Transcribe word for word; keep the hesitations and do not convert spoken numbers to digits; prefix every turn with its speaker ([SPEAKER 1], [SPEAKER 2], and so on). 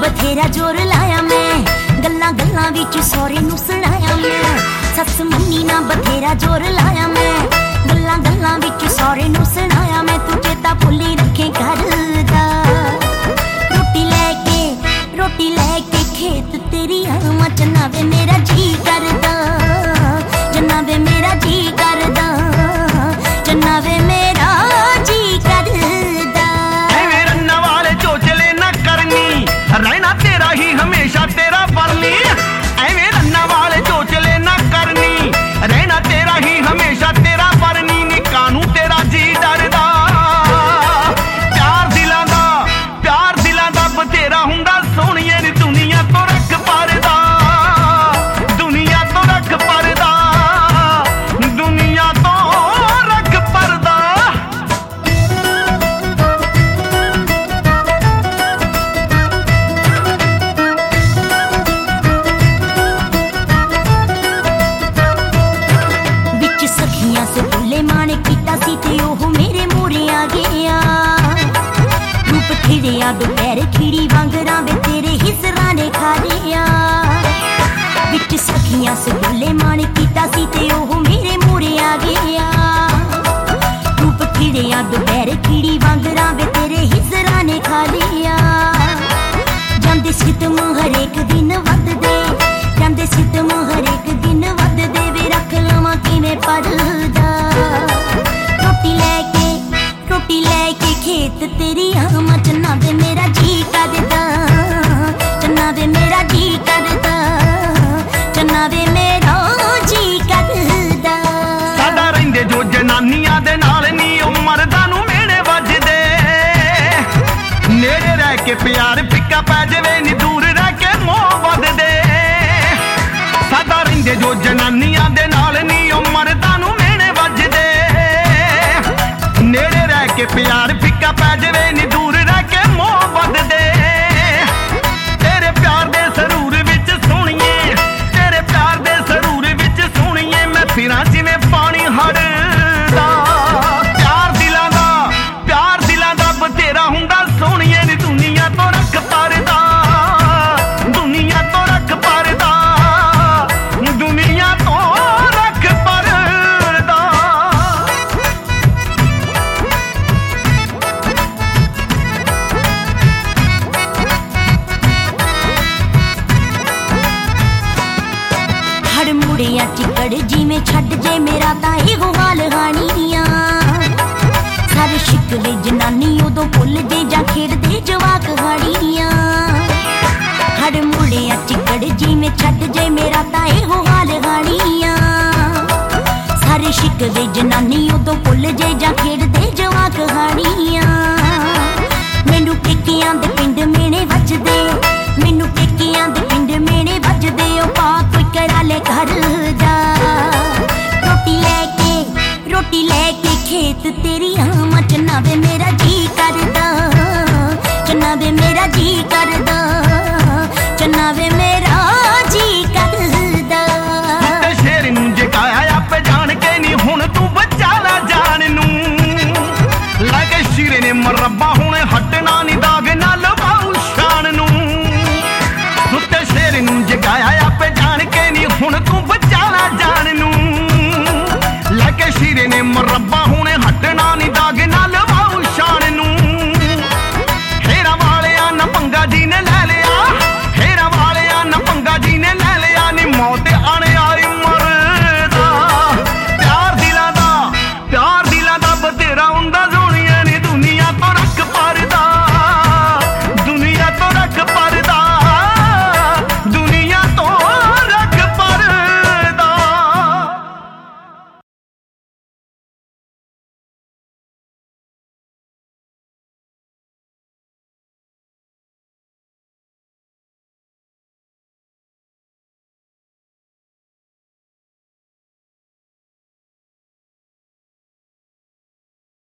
[SPEAKER 1] बथेरा जोर लाया मैं, गल्लां गल्लां विच सौरे नूं सुणाया मैं। सस मन्नी ना बथेरा जोर लाया मैं, गल्लां गल्लां विच सौरे नूं सुणाया मैं। तू चेता भुल्ली रखे घर दा, रोटी लैके रोटी लैके खेत तेरी आवां चन्ना वे मेरा जी करदा, चन्ना वे मेरा जी करदा, चन्ना वे मेरा जी करदा।
[SPEAKER 2] एवें रन्ना वाले चोचले ना करनी, रहना तेरा ही हमेशा तेरा बरनी। एवें रन्ना वाले चोचले ना करनी, रहना तेरा ही हमेशा तेरा बरनी। नी कानू तेरा जी डरदा, प्यार दिलां दा प्यार दिलां दा बथेरा हुंदा सोहणिए नी। दुनिया तो रख परदा, दुनिया तो रख परदा, दुनिया तो रख परदा।
[SPEAKER 1] विच सखियां से बुले माने कीता सी ते ओह मेरे मोरे आ गया। रूप खिड़िया दोपहर खिड़ी वांगरा वे तेरे हिसरा ने खा लिया। विच सखियां से बुले माने कीता सी ते ओह मेरे मोरे आ गया। रूप खिड़िया दोपहर खिड़ी वांगरा वे तेरे हिसरा ने खा लिया। जांदे सितम हरेक दिन वधदे, जांदे सितम हरेक दिन वधदे वे रख लवां किवें परदा। रोटी लैके रोटी लैके खेत तेरी आवां चन्ना वे मेरा जी करदा, चन्ना वे मेरा जी करदा, चन्ना वे मेरा जी करदा।
[SPEAKER 2] साडा रहिंदे जो जनानियां दे नाल नी ओ मर्दां नूं मेहणे वजदे। नेड़े रह के प्यार फिक्का पै जावे नी, दूर रह के मोह वधदे। साडा रहिंदे जो जनानियां दे नाल नी ओ मर्दां नूं मेहणे वजदे। नेड़े रह के प्यार फिक्का पै जावे नी, दूर रह के मोह वधदे। तेरे प्यार दे सरूर विच सोहणिए, तेरे प्यार दे सरूर विच सोहणिए मैं फिरां जिवें पानी हड़दा। प्यार दिलां दा प्यार दिलां दा बथेरा हुंदा सोहणिए नी। दुनिया तो रख परदा, दुनिया तो रख परदा, दुनिया तो रख परदा।
[SPEAKER 1] हड़ मुड़िया चिकड़ जिवें छड्ड जे मेरा तां इहो हाल हानियां। सारे शिकले जनानी उदों भुल जे जां खेडदे जवाक हाड़ियां। हड़ मुड़िया चिकड़ जिवें छड्ड जे मेरा तां इहो हाल हानियां। सारे शिकले जनानी उदों भुल जे जां खेडदे जवाक हाड़ियां। मैनू पेकियां दे पिंड मेणे वजदे, मैनू पेकियां दे पिंड मेणे वजदे। ओ पा कोई करा ले घर दा, रोटी लैके रोटी लैके खेत तेरी आवां चन्ना वे मेरा जी करदा, चन्ना वे मेरा जी करदा, चन्ना वे मेरा जी करदा।
[SPEAKER 2] ते शेर नूं जगाया आपे जान के नी, हुण तू बचा ला जान नूं। लागे शीरे ने मरब्बा हुण हटना नी, दाग ना लवाऊ शान नूं। ते शेर नूं जगाया आपे जान के नी, हुण तू